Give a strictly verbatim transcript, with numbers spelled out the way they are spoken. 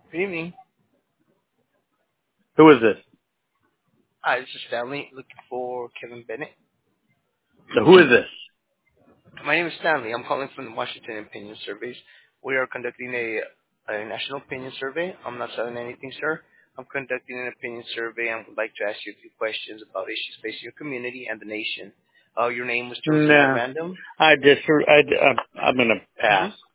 Good evening. Who is this? Hi, this is Stanley looking for Kevin Bennett. So who is this? My name is Stanley. I'm calling from the Washington Opinion Surveys. We are conducting a, a national opinion survey. I'm not selling anything, sir. I'm conducting an opinion survey and would like to ask you a few questions about issues facing your community and the nation. Uh, your name was chosen at Nah, random. I just, I, I, I'm gonna Mm-hmm. pass.